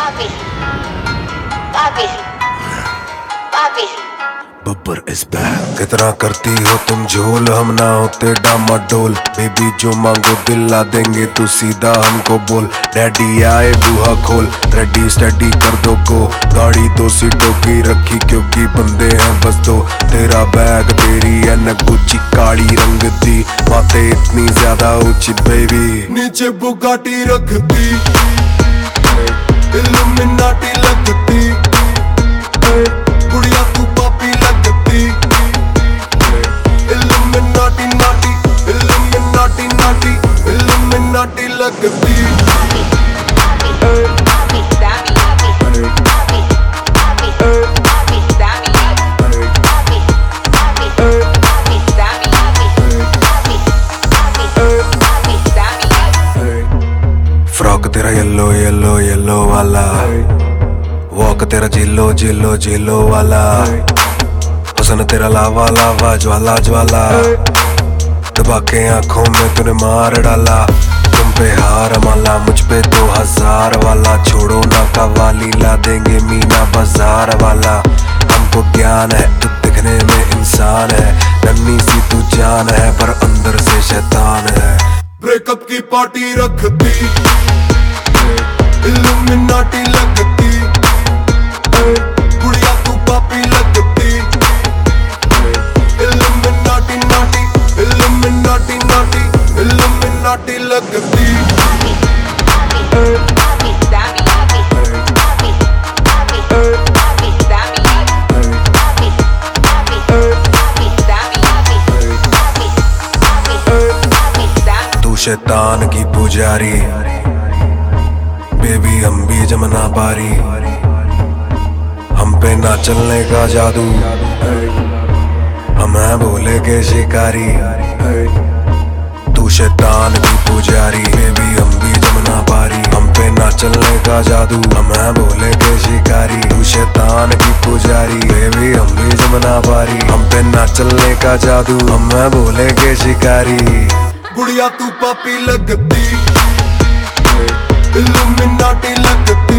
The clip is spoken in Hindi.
बब्बर इस बैक कितना करती हो तुम झोल, हम ना होते डामाडोल। बेबी जो मांगो दिल ला देंगे, तू सीधा हमको बोल। डैडी आए बूहा खोल, रेडी स्टडी कर दो गो। गाड़ी 2 सीटों की रखी क्योंकि बंदे हैं बस 2। तेरा बैग तेरी एनक गुच्ची काली रंग दी, बातें इतनी ज्यादा ऊंची बेबी। नीचे बुगाटी रखती, इल्यूमिनाटी लगती, बुढ़िया तू पापी लगती। इल्यूमिनाटी नाटी, इल्यूमिनाटी नाटी, इल्यूमिनाटी लगती। फ्रॉक तेरा येलो येलो येलो वाला, वॉक तेरा जिलो जिलो जिलो वाला, हुस्न तेरा लावा लावा ज्वाला ज्वाला, दबा के आंखों में तूने मार डाला। तुम पे हार माला, मुझ पे 2000 वाला। छोड़ो ना कवाली, ला देंगे मीना बाजार वाला। हमको ज्ञान है तू दिखने में इंसान है, नन्ही सी तू जान है पर अंदर से शैतान है। ब्रेकअप की पार्टी रखती, इल्यूमिनाटी लगती, बुढ़िया तू पापी लगती। इल्यूमिनाटी नाटी, इल्यूमिनाटी नाटी, इल्यूमिनाटी लगती। तू शैतान की पुजारी, बेबी हम भी जमना पारी। हम पे ना चलने का जादू, हम हैं भोले के शिकारी। तू शैतान की पुजारी, बेबी हम भी जमना पारी। हम पे ना चलने का जादू, हम हैं भोले के शिकारी। तू शैतान की पुजारी, बेबी हम भी जमना पारी। हम पे ना चलने का जादू, हम हैं भोले के शिकारी। बुढ़िया तू पापी लगती, इल्यूमिनाटी लगती।